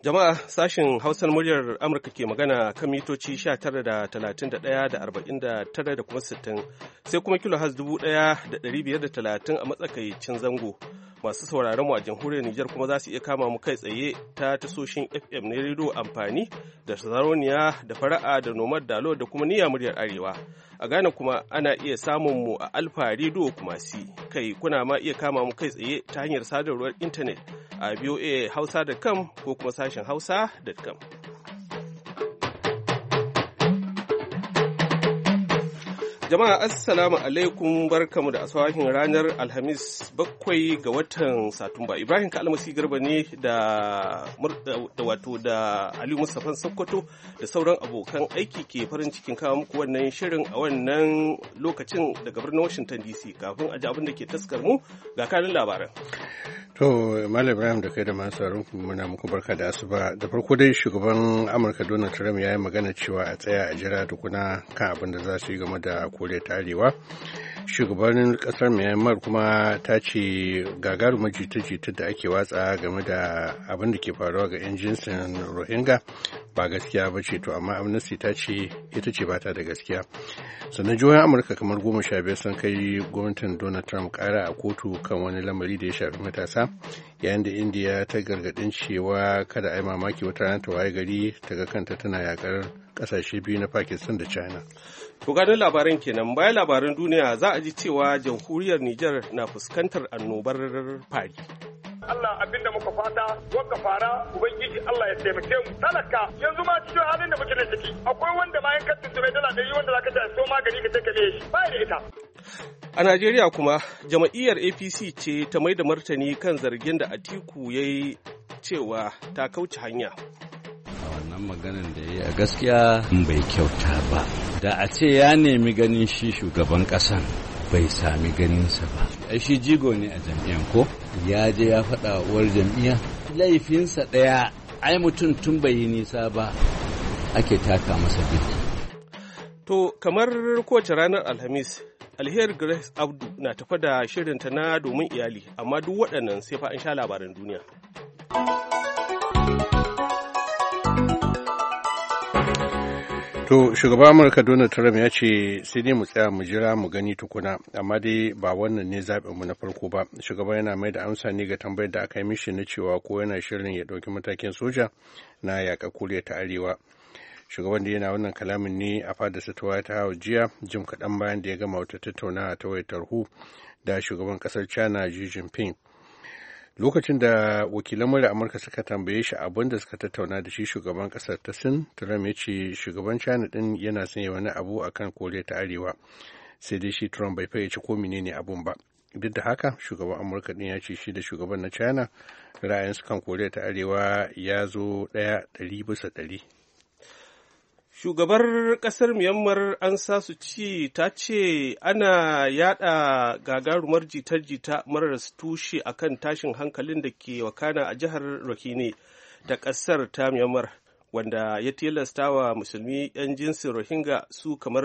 Jama'a sashen Hausar muryar Amurka ke magana kan mitoci 19 da 31 da 49 da kuma 60 sai kuma kilohaz 1530 a matsakaicin zango. Masu sauraron mu a jamhuriyar Nijar kuma za su iya kama mu kai tsaye ta tasoshin FM na rediyo amfani da Saroniya da Fara'a da Nomad Dalo da kuma Niyya muryar Arewa. A Ghana kuma ana iya samun mu a Alfa Radio Kumasi. Kai kuna ma iya kama mu kai tsaye ta hanyar sadarwar intanet a voahausa.com ko kuma sashen hausa.com. Jama'a assalamu alaikum, barkamu da asuwahin ranar Alhamis 7 ga watan Satumba. Ibrahim Kalmasi Garba ne da Aliyu Mustapha Sokoto da sauran abokan aiki ke farin cikin kawo muku wannan shirin a wannan lokacin daga birnin Washington DC. Kafin a ji abin da ke taskar mu ga kanin labaran. To, Malam Ibrahim da kai da masu sauraron muna muku barka da asuba. Da farko dai shugaban Amurka Donald Trump ya yi magana cewa a tsaya a jira tukuna kan abin da za su yi game da Koriya ta Arewa. Shugaban kasar Myanmar kuma ta ce gagarumar jita-jita da ake watsa game da abin da ke faruwa ga 'yan jinsin Rohingya ba gaskiya ba ce, to amma Amnesty ta ce ita ce ba ta da gaskiya. Sannan jihohin Amurka kamar 15 sun kai gwamnatin Donald Trump kara a kotu kan wani lamari da ya shafi matasa, yayin da India ta gargadin cewa kada a yi mamaki wata rana ta waye gari ta ga kanta tana yakar kasashe biyu na Pakistan da China. To ganin labaran kenan, bayan labaran duniya za a ji cewa jamhuriyar Nijar na fuskantar annobar fari. Allah abinda muka fata waka fara ubangiji Allah ya taimake mu. Talaka yanzu ma cikin halin da muke da ciki akwai wanda ma yan katin su mai dala da yi wanda zaka ta so magani ka take me shi ba da ita. A Najeriya kuma jama'iyyar APC ce ta mai da martani kan zargin da Atiku ya yi cewa ta kauce hanya. Wannan maganar da ya yi a gaskiya bai kyauta ba. Da a ce ya nemi ganin shi shugaban ƙasan bai sami ganinsa ba. Ai shi jigo ne a jam'iyyar ko? Ya je ya faɗa uwar jam'iyya. Laifinsa ɗaya, ai mutum tun bai yi nisa ba ake taka masa biki. To kamar kowace ranar Alhamis, Alheri Grace Abdu na tafa da shirinta na domin iyali, amma duk waɗannan sai fa an sha labaran duniya. To, shugaban Amurka Donald Trump ya ce sai dai mu tsaya mu jira mu gani tukuna, amma dai ba wannan ne zaɓinmu na farko ba. Shugaban yana mai da amsa ne ga tambayar da aka yi mishi na cewa ko yana shirin ya ɗauki matakin soja na yaƙa Koriya ta Arewa. Shugaban da yana wannan kalamin ne a fadarsa ta White House jiya, jim kaɗan bayan da ya gama wata tattaunawa ta wayar tarho da shugaban ƙasar China Xi Jinping. Lokacin da wakilan murya Amurka suka tambaye shi abin da suka tattauna da shi shugaban kasar ta Sin, Trump ya ce shugaban China din yana sanya wani abu akan Koriya ta Arewa, sai dai shi Trump bai fayyace ko menene abun ba. Duk da haka shugaban Amurka din ya ce shi da shugaban na China ra'ayinsu kan Koriya ta Arewa ya zo 100%. Shugabar ƙasar Myanmar Aung San Suu Kyi ta ce ana yada gagarumar jita-jita marar tushe akan tashin hankalin da ke wakana a jihar Rakhine da ƙasar ta Myanmar, wanda ya tilasta wa musulmi 'yan jinsin Rohingya su kamar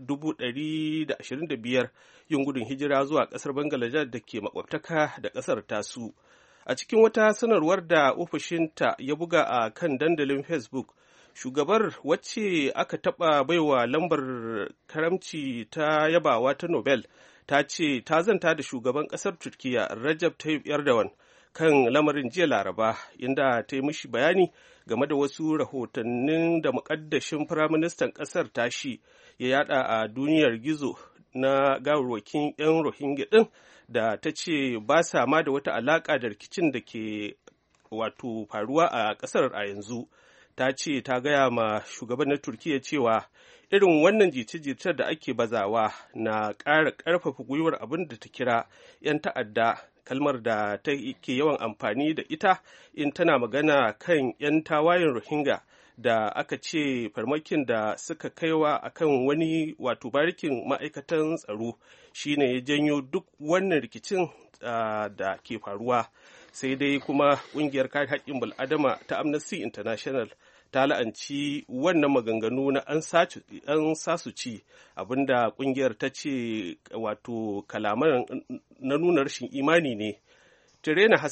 125,000 yin gudun hijira zuwa ƙasar Bangladesh da ke makwabtaka da ƙasar tasu. A cikin wata sanarwar da ofishinta ya buga a kan dandalin Facebook, shugabar wacce aka taɓa baiwa lambar karamci ta yabawa ta Nobel ta ce ta zanta da shugaban ƙasar Turkiyya Recep Tayyip Erdogan kan lamarin jiya Laraba, inda ta yi mishi bayani game da wasu rahotannin da muƙaddashin firaministan ƙasar tashi ya yada a duniyar gizo na gawarwakin 'yan Rohingya ɗin da ta ce ba sa ma da wata alaƙa da rikicin da ke faruwa a ƙasar a yanzu. Ta ce ta gaya ma shugaban na Turkiyya cewa irin wannan jice-jice da ake bazawa na ƙara ƙarfafa gwiwar abin da ta kira 'yan ta'adda, kalmar da ta ke yawan amfani da ita in tana magana kan 'yan tawayen Rohingya da aka ce farmakin da suka kaiwa akan wani barikin ma'aikatan tsaro shine ya janyo duk wannan rikicin da ke faruwa. Sai dai kuma ƙungiyar kare haƙƙin bil'adama ta Amnesty International ta la'anci wannan maganganu na an sasu ci, abinda ƙungiyar ta ce kalaman na nuna rashin imani ne. Tirena Hassan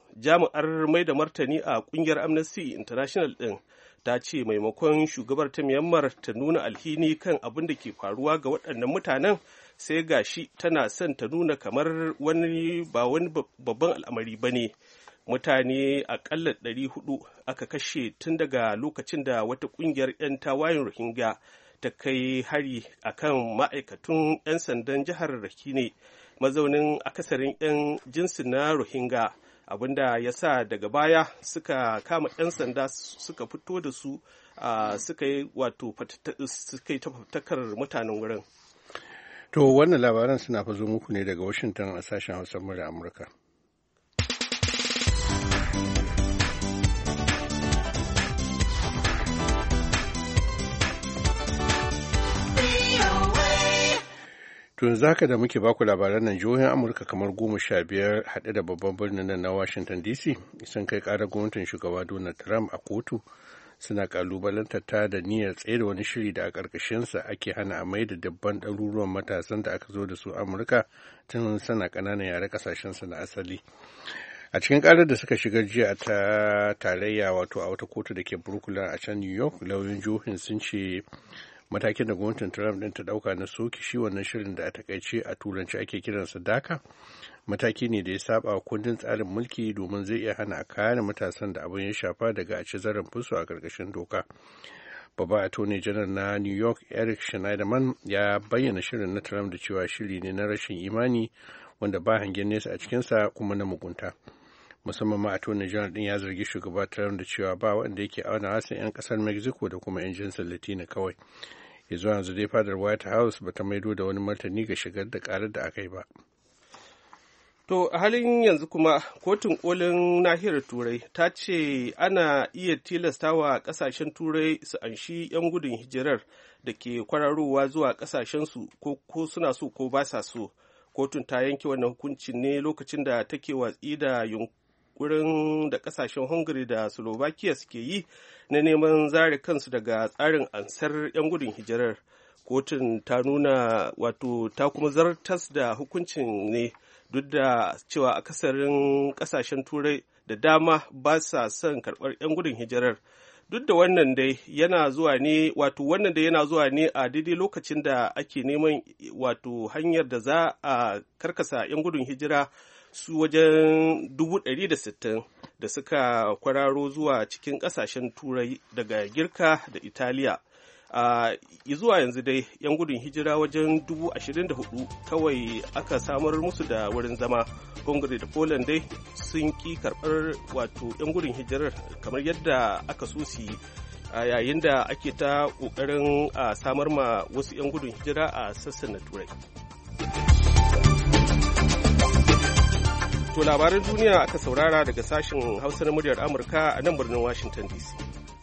jami'ar mai da martani a ƙungiyar Amnesty International ɗin ta ce maimakon shugabar ta Myanmar ta nuna alhini kan abin da ke faruwa ga waɗannan mutanen, sai gashi tana son ta nuna kamar wani babban al'amari ba ne. Mutane aƙalla 400 aka kashe tun daga lokacin da wata ƙungiyar 'yan tawayen Rohingya ta kai hari akan ma'aikatun 'yan sandan jihar Rakhine, mazaunin akasarin 'yan jinsin na Rohingya, abinda ya sa daga baya suka kama 'yan sanda suka fito da su suka yi ta fatakar mutanen wurin. To wannan labaran suna fazo muku ne daga Washington a sashen Hausa murya Amurka. To yanzu haka da muke baku labaran nan, jihohin Amurka kamar 15 haɗe da babban birnin nan na Washington DC sun kai ƙarar gwamnatin shugaba Donald Trump a kotu, suna kalubalantar ta da niyyar tsaye da wani shiri da a ƙarƙashinsa ake hana a mai da dabban ɗaruruwan matasan da aka zo da su Amurka tun sana ƙananan yare ƙasashensu na asali. A cikin ƙarar da suka shigar jiya ta tarayya, wato a wata kotu da ke Brooklyn a can New York, lauyoyin jihohin sun ce matakin da gwamnatin Trump ɗin ta ɗauka na soke shi wannan shirin da a takaice a turanci ake kiransa DACA, mataki ne da ya saba wa kundin tsarin mulki domin zai iya hana a kare matasan da abin ya shafa daga a ci zarafin su a ƙarƙashin doka. Babban Attorney General na New York Eric Schneiderman ya bayyana shirin na Trump da cewa shiri ne na rashin imani wanda ba hangen nesa a cikinsa kuma na mugunta. Musamman ma Attorney General ɗin ya zargi shugaba Trump da cewa ba wanda yake auna hasin 'yan ƙasar Mexico da kuma 'yan jinsin Latina kawai. Ya zuwa yanzu dai fadar White House ba ta maido da wani martani ga shigar da ƙarar da aka yi ba. To a halin yanzu kuma kotun kolin nahiyar Turai ta ce ana iya tilastawa ƙasashen Turai su anshi 'yan gudun hijirar da ke kwararowa zuwa ƙasashensu ko suna so ko ba sa so. Kotun ta yanke wannan hukuncin ne lokacin da take watsi da yunkurin da ƙasashen Hungary da Slovakia suke yi na neman zare kansu daga tsarin ansar 'yan gudun hijirar. Kotun ta nuna ta kuma zartas da hukuncin ne duk da cewa akasarin kasashen turai da dama ba sa son karɓar 'yan gudun hijirar. Duk da wannan dai yana zuwa ne a daidai lokacin da ake neman hanyar da za a karkasa 'yan gudun hijira su wajen 160,000 da suka kwararo zuwa cikin kasashen turai daga Girka da Italiya. Zuwa yanzu dai 'yan gudun hijira wajen 24,000 kawai aka samar musu da wurin zama. Hungary da Poland dai sun ki karɓar 'yan gudun hijirar kamar yadda aka so su yi, yayin da ake ta ƙoƙarin samar ma wasu 'yan gudun hijira a sassan na turai. To labaran duniya aka saurara daga sashen Hausa na muryar Amurka a nan birnin Washington DC.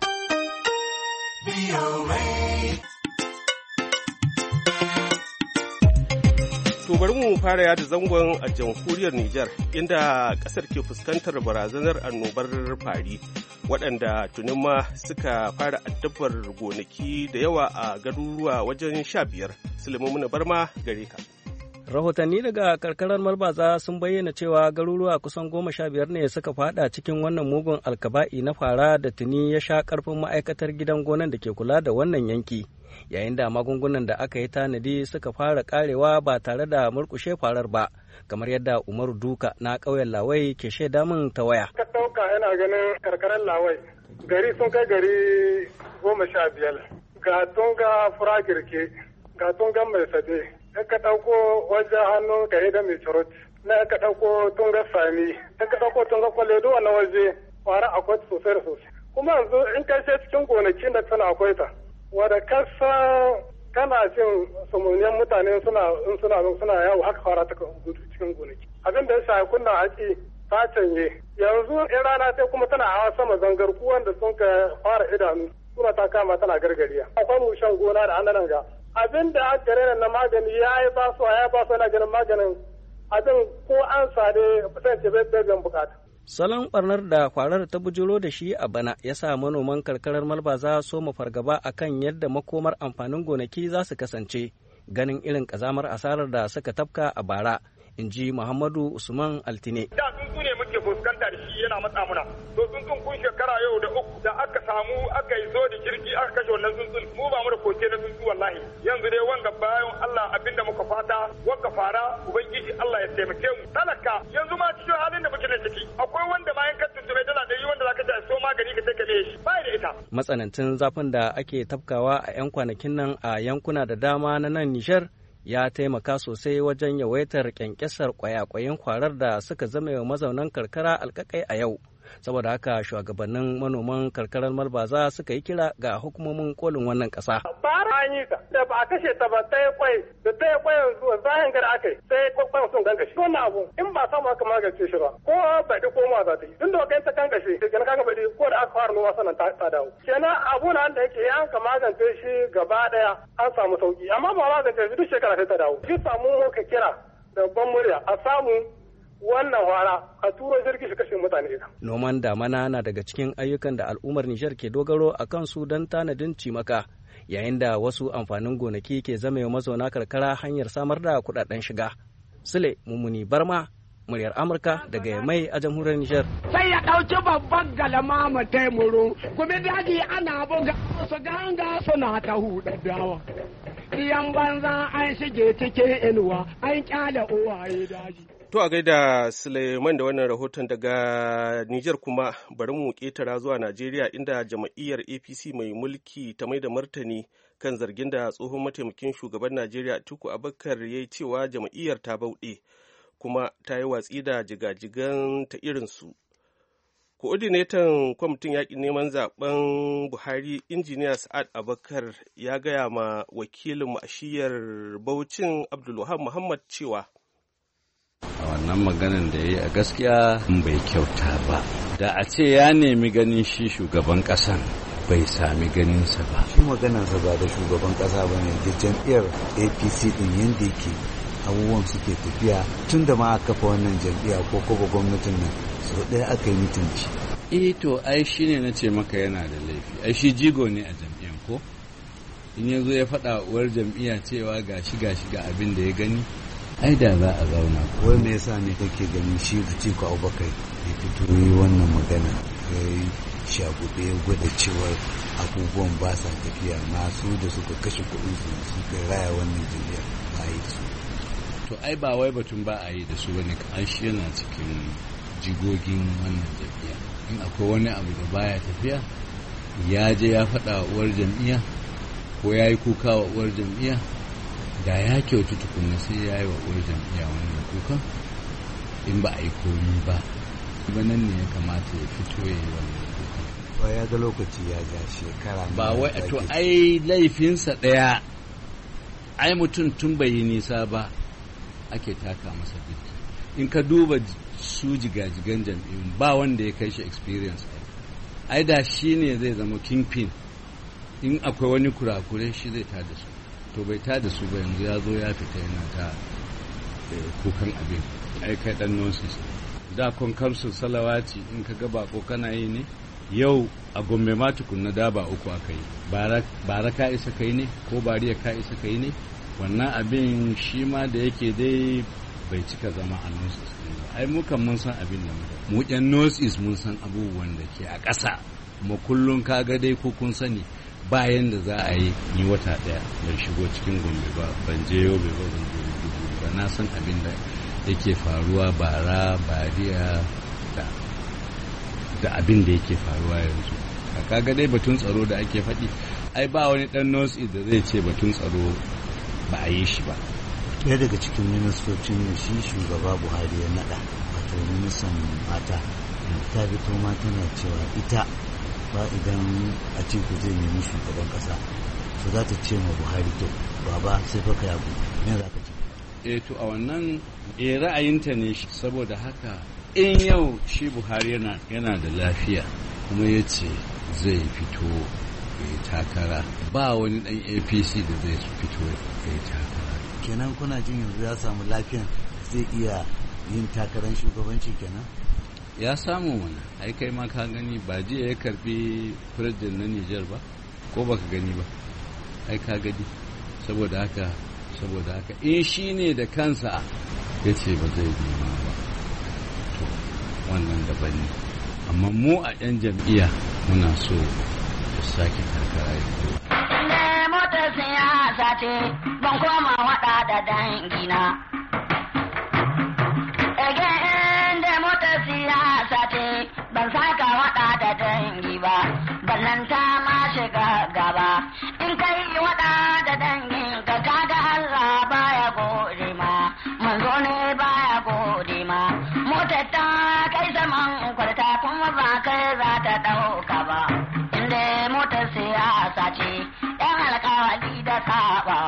To bari mu fara yada zangon a jamhuriyar Nijar, inda ƙasar ke fuskantar barazanar annobar fari, waɗanda tunin ma suka fara addabar gonaki da yawa a garuruwa wajen 15. Sulaiman Barma gare ka. Rahotanni daga karkarar Malbaza sun bayyana cewa garuruwa kusan 15 ne suka fada cikin wannan mugun alkaba'i na fara da tuni ya sha karfin ma'aikatar gidan gonan da ke kula da wannan yanki, yayin da magungunan da aka yi tanadi suka fara karewa ba tare da murkushe farar ba, kamar yadda Umaru Duka na ƙauyen Lawai ke shaida min ta waya. Ka ɗauka yana ganin karkarar Lawai gari sun kai gari 15, ga tunga fura girke, ga tunga mai sade. ka ɗauko wajen hannun kare da mai tsarot na ka ɗauko tunga sami ka ɗauko tunga kwalle duk wannan waje fara akwai sosai da sosai kuma yanzu in ka ce cikin gonakin da tana akwai ta wadda kasa kana jin sumuniyan mutane suna yawo haka fara ta cikin gonaki abin da ya shafi kunna haƙi ta canye yanzu in rana sai kuma tana hawa sama zangar wanda sun ka fara idanu suna ta kama tana gargariya akwai mushen gona da ananan ga abin da aka rena na magani ya ba su na ganin maganin abin ko an sade kusance bai biyan bukata. Salon barnar da kwarar ta bujiro da shi a bana ya sa manoman karkarar Malbaza so fargaba akan yadda makomar amfanin gonaki za su kasance ganin irin kazamar asarar da suka tafka a bara, in ji Muhammadu Usman Altine. Da sun tsuntsu ne muke fuskanta da shi yana matsa muna to tsuntsun kun shekara yau da uku da aka yi zo da jirgi aka kashe wannan tsuntsun mu ba mu da koke na tsuntsu wallahi yanzu dai wanga bayan Allah abinda muka fata wanga fara ubangiji Allah ya taimake mu talaka yanzu ma cikin halin da muke ciki akwai wanda ma yankan tuntuɓe dala ɗari wanda zaka ji so magani ka take shi ba da ita matsanancin zafin da ake tafkawa a 'yan kwanakin nan a yankuna da dama na nan Nijar ya taimaka sosai wajen yawaitar kyankyasar kwayakwayen kwarar da suka zama wa mazaunan karkara alkakai a yau. Saboda haka shugabannin manoman karkarar Malbaza suka yi kira ga hukumomin kolin wannan ƙasa. Bara an yi ta da ba a kashe ta ba ta yi kwai da ta yi kwai zuwa zahin gari aka yi sai kwai sun gangashi. Wannan abu in ba samu aka magance shi ba ko baɗi ko ma za ta yi. Tun da kai ta gangashi kenan kaga baɗi ko da aka fara noma sannan ta dawo. Kenan abu na da yake an ka magance shi gaba ɗaya an samu sauki amma ba magance shi duk shekara sai ta dawo. Shi samu ka kira da ban murya a samu wannan wara a turo jirgi shi kashe mutane. Noman damana na daga cikin ayyukan da al'ummar Nijar ke dogaro a kansu don tanadin cimaka, yayin da wasu amfanin gonaki ke zama mazauna karkara hanyar samar da kuɗaɗen shiga. Sule Mummuni Barma, muryar Amurka daga Yamai a jamhuriyar Nijar. Sai ya ɗauki babban galama mu taimuru, kuma daji ana buga su ganga suna ta huɗa dawa. Iyan banza an shige cikin inuwa, an kyale uwaye daji. To a gaida Suleiman da wannan rahoton daga Nijar kuma bari mu ƙetara zuwa Najeriya inda jama'iyyar APC mai mulki ta mai da martani kan zargin da tsohon mataimakin shugaban Najeriya Atiku Abubakar ya yi cewa jama'iyyar ta bauɗe kuma ta yi watsi da jigajigan ta irinsu. Ko'odinetan kwamitin yaƙin neman zaben Buhari injiniya Sa'ad Abubakar ya gaya ma wakilin ashiyar Bauchin Abdulwahab Muhammad cewa a wannan maganan da ya yi a gaskiya bai kyauta ba da a ce ya nemi ganin shi shugaban ƙasan bai sami ganinsa ba shi maganarsa ba da shugaban ƙasa ba ne da jam'iyyar APC din yadda yake abubuwan suke tafiya tun da ma aka kafa wannan jam'iyya ko kuma gwamnatin nan sau ɗaya aka yi mitinci to ai shi ne na ce maka yana da laifi ai shi jigo ne a jam'iyyar ko in ya zo ya faɗa uwar jam'iyya cewa gashi ga abin da ya gani ai da za a zauna. Wai me yasa ne kake ganin shi Atiku Abubakar ya fito yi wannan magana ya yi shaguɓe ya gwada cewar abubuwan ba sa tafiya masu da suka kashe kuɗin su suka raya wannan jam'iyyar ba yi su. To ai ba wai batun ba a yi da su bane an shi yana cikin jigogin wannan jam'iyya. In akwai wani abu da baya tafiya ya je ya faɗa uwar jam'iyya ko ya yi kuka wa uwar jam'iyya da ya kyautu tukunna sai ya yi wa uwar jam'iyya wannan kukan in ba a yi komi ba nan ne ya kamata ya fito ya yi wannan kukan ba ya ga lokaci ya ga shekara ba wai to ai laifinsa ɗaya ai mutum tun bai yi nisa ba ake taka masa biki in ka duba su jigajigan jam'iyyun ba wanda ya kai shi experience ai da shi ne zai zama kingpin in akwai wani kurakure shi zai tada su to bai ta da su ba yanzu ya zo ya fita yana ta kukan abin ai kai dan nonsense da kon kamsu salawati in ka ga bako kana yi ne yau a Gombe ma tukunna da ba uku aka yi bara ka isa kai ne ko bariya ka isa kai ne wannan abin shi ma da yake dai bai cika zama a nonsense ba ai mu kan mun san abin da mu yan nonsense mun san abubuwan da ke a ƙasa kuma kullun ka ga dai ko kun sani bayan da za a yi ni wata daya ban shigo cikin Gombe ba ban je Yobe ba ban je Maiduguri ba na san abin da yake faruwa bara bariya da abin da yake faruwa yanzu kaga dai batun tsaro da ake faɗi ai ba wani dan notsi da zai ce batun tsaro ba a yi shi ba. Ɗaya daga cikin ministocin da shi shugaba Buhari ya naɗa wato ministan mata ta fito ma tana cewa ita ba idan Atiku zai nemi shugaban kasa to za ta ce ma Buhari to baba sai fa ka yabu me za ka ce to a wannan ra'ayinta ne saboda haka in yau shi Buhari yana da lafiya kuma ya ce zai fito ya takara ba wani dan APC da zai fito ya takara kenan kuna jin yanzu ya samu lafiyan zai iya yin takarar shugabanci kenan ya samu mana ai kai ma ka gani ba jiya ya karbi president na Niger ba ko baka gani ba ai ka gani saboda haka in shi ne da kansa ya ce ba zai nema ba to wannan daban ne. Amma mu a 'yan jam'iyya muna so su sake karkara ya ne motar siyasa ce ban koma waɗa da dangina. Ege inda motar siyasa ce ban saka waɗa da dangi ba, ballanta ma shiga gaba. In kai waɗa da dangin ka kaga Allah baya gode ma, manzo ne baya gode ma. Motar ta kai zaman kwarta kuma ba kai za ta ɗauka ba. Inda motar siyasa ce ‘yan alkawali da saba.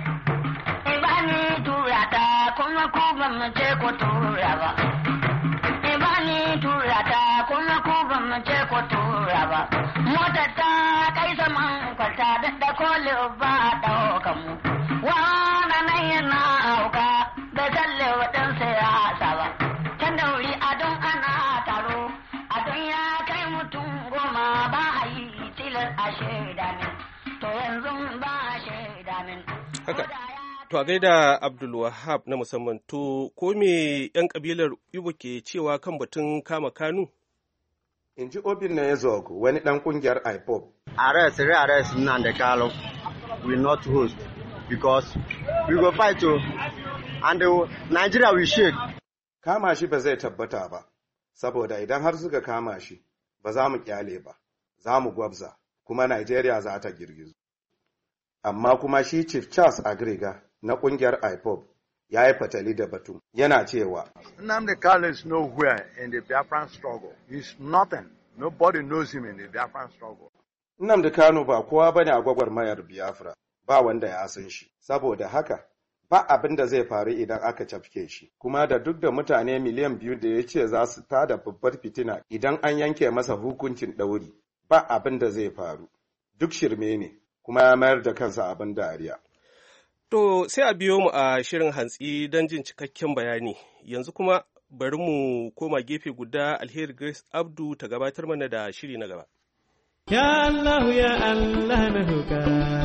Ibani tura ta kuma ku ban ce ku tura ba. Ibani tura ta kuma ku ban ce ku tura ba. Motar ta kai zaman kwalta da koli ba ɗaukan mu. Wana nan yana auka da talle waɗan siyasa ba. Can da wuri adon ana taro, adon ya kai mutum 10 ba a yi tilar a shaida min. To yanzu ba a shaida min. Haka. To a gaida Abdulwahab na musamman, to ko me 'yan kabilar Igbo ke cewa kan batun kama Kanu? In ji Obin na Ezog, wani ɗan ƙungiyar IPOB. Arrest Nnamdi Kanu will not host because we will fight and Nigeria will shake. Kama shi ba zai tabbata ba, saboda idan har suka kama shi, ba za mu kyale ba, za mu gwabza, kuma Nigeria za ta girgizu. Amma kuma shi Chief Charles Agriga na ƙungiyar IPOB ya yi fatali da batu, yana cewa Nnamdi Kanu is nowhere in the Biafran struggle. He's nothing. Nobody knows him in the Biafran struggle. Nnamdi Kanu ba kowa bane a gwagwarmayar Biafra, ba wanda ya san shi. Saboda haka, ba abin da zai faru idan aka cafke shi. Kuma da duk da mutane miliyan 2 da ya ce za su tada babbar fitina idan an yanke masa hukuncin ɗauri, ba abin da zai faru. Duk shirme ne, kuma ya mayar da kansa abin dariya. To sai a biyo mu a shirin hantsi don jin cikakken bayani. Yanzu kuma bari mu koma gefe guda Alheri Grace Abdu ta gabatar mana da shiri na gaba. Ya Allah ya Allah na roƙa.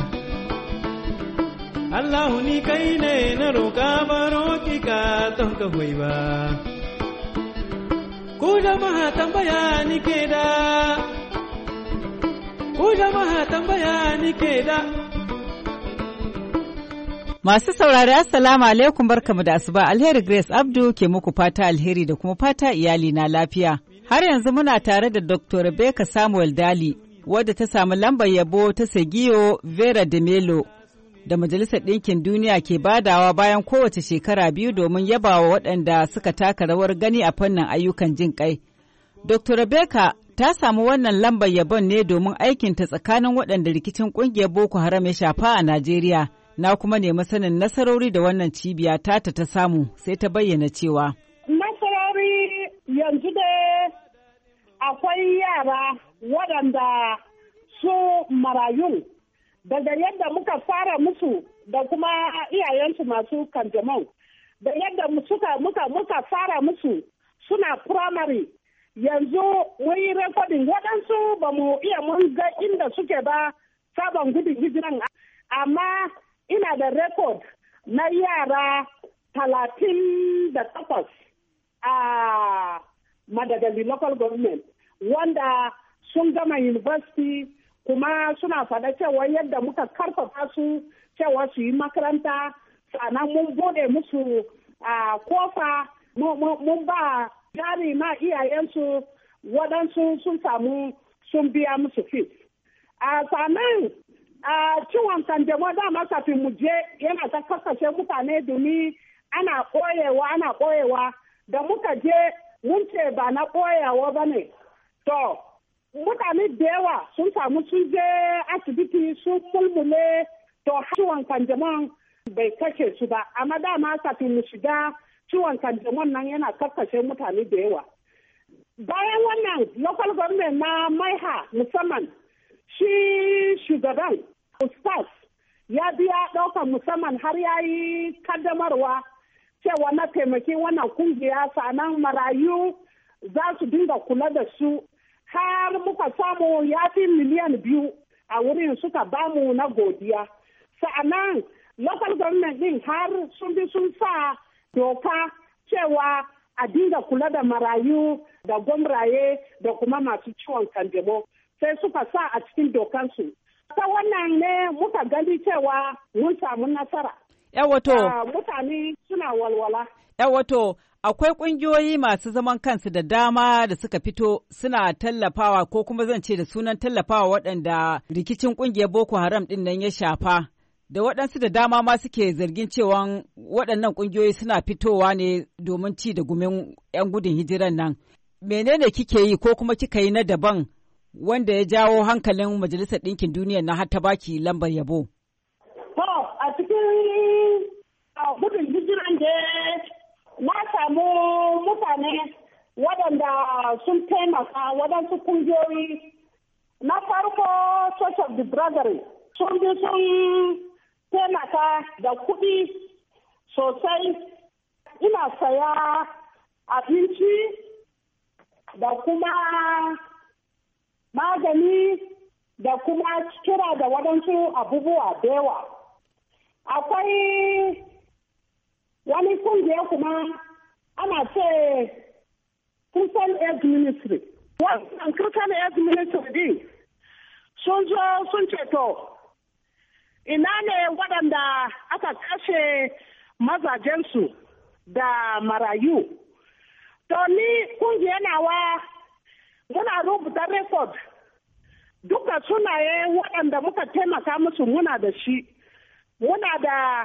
Allah ni kai ne na roƙa baro ki ka ton ka hoyi ba. Ku jama'a tambaya ni ke da. Ku jama'a tambaya ni ke da. Masu saurari assalamu alaikum barkamu da asuba. Alheri Grace Abdu ke muku fata alheri da kuma fata iyali na lafiya. Har yanzu muna tare da Dr. Rebecca Samuel Dali wadda ta samu lambar yabo ta Sergio Vera de Melo da Majalisar Ɗinkin Duniya ke badawa bayan kowace shekara 2 domin yabawa waɗanda suka taka rawar gani a fannin ayyukan jin ƙai. Dr. Rebecca ta samu wannan lambar yabon ne domin aikinta tsakanin waɗanda rikicin ƙungiyar Boko Haram ya shafa a Najeriya. Na kuma nemi sanin nasarori da wannan cibiya ta samu sai ta bayyana cewa. Nasarori yanzu dai akwai yara waɗanda su marayun daga yadda muka fara musu da kuma iyayensu masu kanjamau da yadda muka fara musu suna primary yanzu mun yi rekodin waɗansu ba mu iya mun ga inda suke ba sabon gudun hijiran amma ina da rekod na yara 38 a Madagali local government wanda sun gama university kuma suna faɗa cewa yadda muka karfafa su cewa su yi makaranta sannan mun bude musu kofa mun ba jari na iyayensu waɗansu sun samu sun biya musu fees. Sannan ciwon kanjamau dama kafin mu je yana ta kasashe mutane domin ana ɓoyewa da muka je mun ce ba na ɓoyewa ba ne. To, mutane da yawa sun samu sun je asibiti sun mulmule to ciwon kanjamau bai kashe su ba. Amma dama kafin mu shiga ciwon kanjamau nan yana kasashe mutane da yawa. Bayan wannan local government na Maiha musamman shi shugaban Ustaz ya biya ɗaukar musamman har ya yi kaddamarwa cewa na taimaki wannan kungiya sanan marayu za su dinga kula da su har muka samu ya fi miliyan 2 a wurin suka bamu na godiya. Sa'anan local government din har sun sa doka cewa a dinga kula da marayu da gwamraye da kuma masu ciwon kanjamau, sai suka sa a cikin dokansu. Ta wannan ne muka gani cewa mun samu nasara. Mutane suna walwala. Wato, akwai ƙungiyoyi masu zaman kansu da dama da suka fito suna tallafawa ko kuma zan ce da sunan tallafawa waɗanda rikicin ƙungiyar Boko Haram ɗin nan ya shafa. Da waɗansu da dama ma suke zargin cewa waɗannan ƙungiyoyi suna fitowa ne domin ci da gumin 'yan gudun hijiran nan. Menene kike yi ko kuma kika yi na daban wanda ya jawo hankalin Majalisar Ɗinkin Duniya na har ta baki lambar yabo? A cikin gudun hijiran da na samu mutane waɗanda sun taimaka waɗansu kungiyoyi. Na farko Church of the Brethren sun bi sun taimaka da kuɗi sosai. Ina saya abinci da kuma magani da kuma kira da waɗansu abubuwa da yawa. Akwai wani kungiya kuma ana ce Christian Aid Ministry. Wannan Christian Aid Ministry din sun zo sun ceto ina ne waɗanda aka kashe mazajensu da marayu. To ni kungiya nawa muna rubuta record duka sunaye waɗanda muka taimaka musu muna da shi. Muna da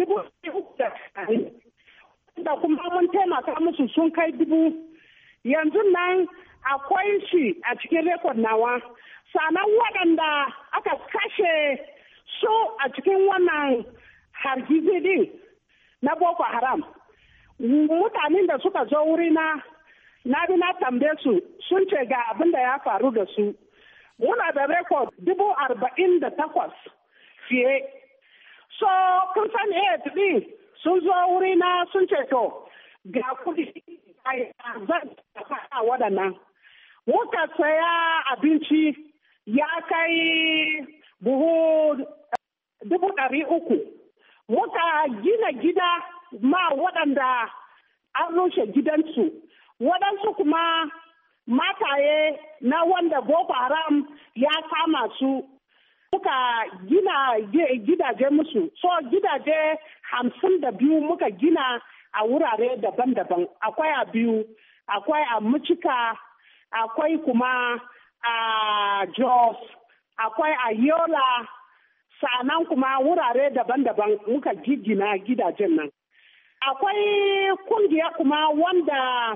300 da kuma mun taimaka musu sun kai 1,000. Yanzu nan akwai shi a cikin rekod nawa. Sannan waɗanda aka kashe su a cikin wannan hargitsi din na Boko Haram. Mutanen da suka zo wuri na bi na tambaye su sun ce ga abin da ya faru da su. Muna da rekod 48,000 fiye. So, kun san din sun zo wuri na sun ce to ga kudi zan a waɗannan. Muka saya abinci ya kai buhu 300,000. Muka gina gida ma waɗanda an rushe gidansu. Waɗansu kuma mataye na wanda Boko Haram ya kama su. Muka gina gidaje musu, so gidaje 52 muka gina a wurare daban-daban. Akwai a Biu, akwai a Mucika, akwai kuma a Jos, akwai a Yola, sa'anan kuma wurare daban-daban muka gina gidajen nan. Akwai kungiya kuma wanda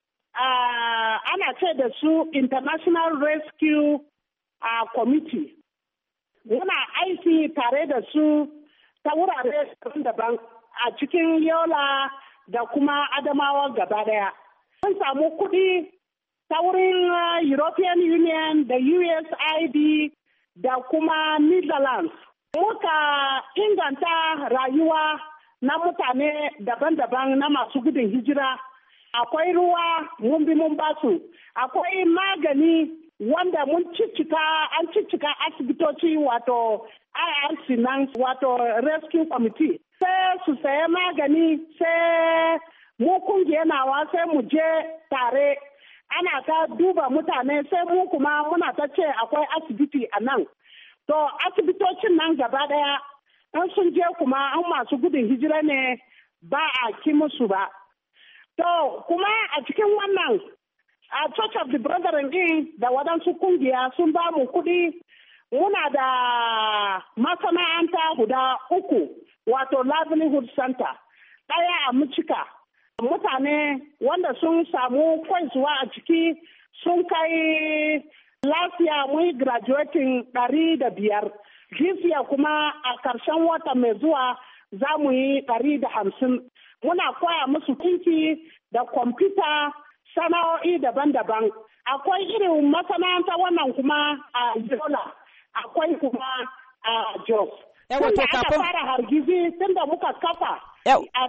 ana ce da su International Rescue Committee. Muna aiki tare da su ta wurare daban a cikin Yola da kuma Adamawa gaba daya. Mun samu kuɗi ta wurin European Union da USAID da kuma Netherlands. Muka inganta rayuwa na mutane daban-daban na masu gudun hijira. Akwai ruwa mun bi mun basu. Akwai magani wanda an ciccika asibitoci wato IRC nan wato Rescue Committee. Sai su saya magani sai mu kungiya nawa sai mu je tare ana ta duba mutane sai mu kuma muna ta ce akwai asibiti a nan. To asibitocin nan gaba daya an sun je kuma an masu gudun hijira ne ba a ki musu ba. To kuma a cikin wannan a Church of the Brethren din da waɗansu kungiya sun ba mu kuɗi. Muna da masana'anta guda 3 wato livelihood center ɗaya a Mucika. Mutane wanda sun samu kwaisuwa a ciki sun kai lafiya mun graduating 105. This kuma a ƙarshen wata mai zuwa za mu yi 150. Muna koya musu kinki da kwamfuta sana'o'i daban-daban. Akwai irin masana'anta wannan kuma a Yola, akwai kuma a Jos. Tunda aka fara hargizi tunda muka kafa a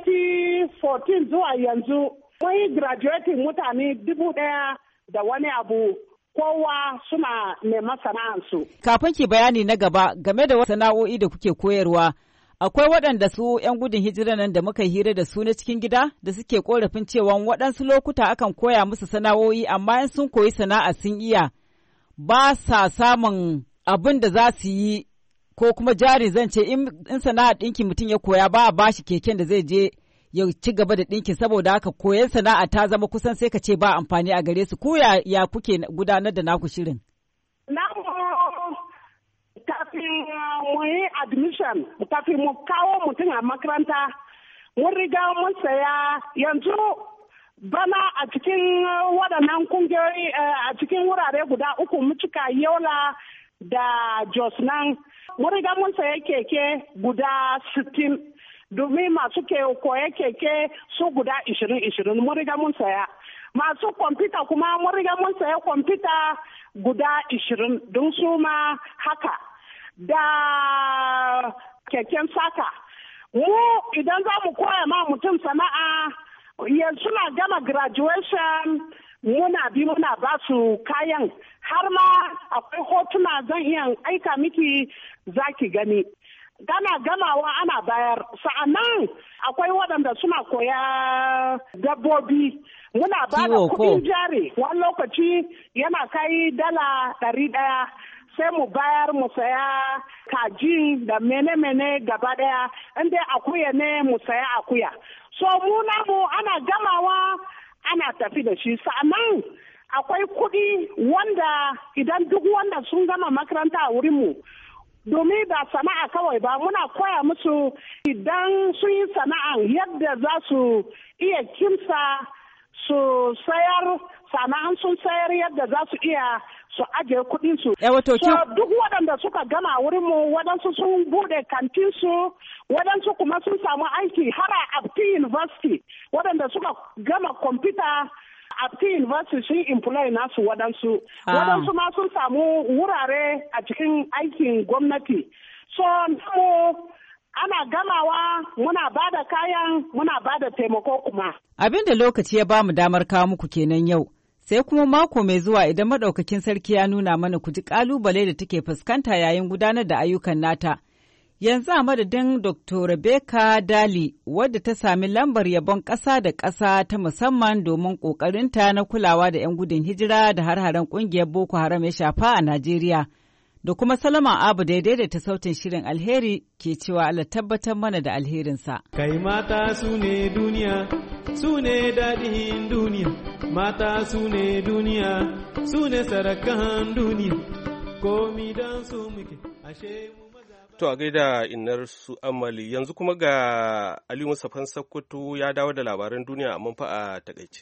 2014 zuwa yanzu mun yi graduating mutane 1,000 da wani abu kowa suna neman sana'ansu. Kafin ki bayani na gaba game da sana'o'i da kuke koyarwa, akwai waɗanda su 'yan gudun hijira nan da muka hira da su na cikin gida da suke korafin cewa waɗansu lokuta akan koya musu sana'o'i amma in sun koyi sana'a sun iya ba sa samun abin da za su yi ko kuma jari zan ce in sana'a ɗinki mutum ya koya ba a bashi keken da zai je ya ci gaba da ɗinki saboda haka koyon sana'a ta zama kusan sai ka ce ba amfani a gare su. Ku ya kuke gudanar da naku shirin? Kafin mu yi admission, kafin mu kawo mutum a makaranta, mun riga mun saya yanzu bana a cikin waɗannan kungiyoyi a cikin wurare guda 3 mu cika Yola da Jos nan, mun riga mun saya keke guda 60 domin masu koya keke su guda 20 mun riga mun saya. Masu kwamfuta kuma mun riga mun saya kwamfuta guda 20 don su ma haka. Da keken saka. Mu idan za mu koya ma mutum sana'a yanzu na gama graduation muna ba su kayan har ma akwai hotuna zan iya aika miki zaki gani. Gana gamawa ana bayar sa'annan akwai waɗanda suna koya dabbobi muna ba da kuɗin jari wani lokaci yana kai $100 sai mu bayar mu saya kaji da mene-mene gaba daya inda akuya ne mu saya akuya. So mu namu ana gamawa ana tafi da shi sa'annan akwai kuɗi wanda idan duk wanda sun gama makaranta a wurinmu domin ba sana'a kawai ba muna koya musu idan sun yi sana'an yadda za su iya kimsa su sayar sana'an sun sayar yadda za su iya su ajiye kuɗinsu. So duk waɗanda suka gama wurinmu waɗansu sun buɗe kantinsu waɗansu kuma sun samu aiki har a Abti University waɗanda suka gama kwamfuta Abti University sun employ nasu waɗansu. Waɗansu ma sun samu wurare a cikin aikin gwamnati. So ana gamawa muna ba da kayan muna ba da taimako kuma. Abin da lokaci ya ba mu damar kawo muku kenan yau. Sai kuma mako mai zuwa idan madaukakin sarki ya nuna mana ku ji kalubale da take fuskanta yayin gudanar da ayyukan nata. Yanzu a madadin Dr. Rebecca Dali wadda ta sami lambar yabon ƙasa da ƙasa ta musamman domin ƙoƙarinta na kulawa da 'yan gudun hijira da har-haren ƙungiyar Boko Haram ya shafa a Najeriya. Da kuma Salama Abu daidai da ta sautin shirin alheri ke cewa Allah tabbatar mana da alherinsa. Kai mata su ne duniya, su ne daɗin duniya, mata su ne duniya, su ne sarakan duniya, komi don su muke, ashe mu maza. To a gaida innar su Amali yanzu kuma ga Ali Musafan Sakkwato ya dawo da labaran duniya amma fa a takaice.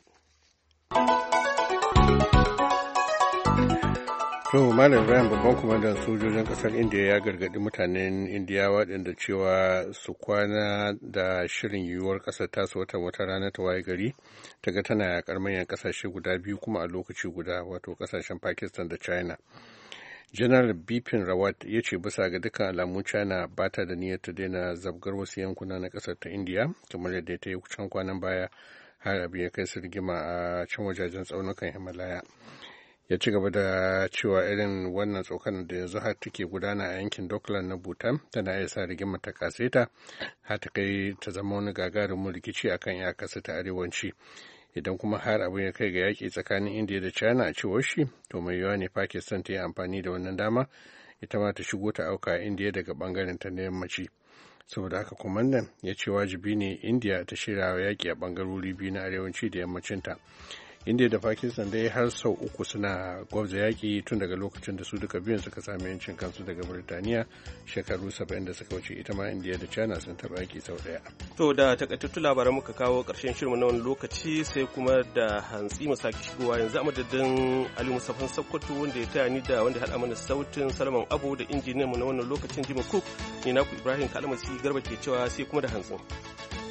To Malam Ibrahim babban kwamandan sojojin kasar Indiya ya gargaɗi mutanen Indiya waɗanda cewa su kwana da shirin yiwuwar ƙasar tasu wata rana ta waye gari ta ga tana yaƙar manyan ƙasashe guda biyu kuma a lokaci guda wato ƙasashen Pakistan da China. Janar Bipin Rawat ya ce bisa ga dukkan alamu China ba ta da niyyar ta daina zabgar wasu yankuna na ƙasar ta Indiya kamar yadda ta yi can kwanan baya har abin ya kai su rigima a can wajajen tsaunukan Himalaya. Ya ci gaba da cewa irin wannan tsokanar da yanzu har take gudana a yankin Dokland na Bhutan tana iya sa rigimar ta kaseta har ta kai ta zama wani gagarumin rikici akan iyakarsa ta arewanci. Idan kuma har abin ya kai ga yaƙi tsakanin India da China a cewar shi, to mai yiwuwa ne Pakistan ta yi amfani da wannan dama ita ma ta shigo ta auka a India daga bangaren ta na yammaci. Saboda haka kwamandan ya ce wajibi ne India ta shirya yaƙi a bangarori biyu na arewanci da yammacinta. India da Pakistan dai har sau 3 suna gwabza yaƙi tun daga lokacin da su duka biyun suka sami yancin kansu daga Birtaniya shekaru 70 da suka wuce. Ita ma India da China sun taɓa yaƙi sau ɗaya. To da takaitattu labaran muka kawo ƙarshen shirin na wani lokaci sai kuma da hantsi mu sake shigowa yanzu a madadin Ali Musafan Sakkwato wanda ya taya ni da wanda ya haɗa mana sautin Salman Abu da injiniyan mu na wannan lokacin Jimmy Cook ne naku Ibrahim Kalmasi Garba ke cewa sai kuma da hantsin.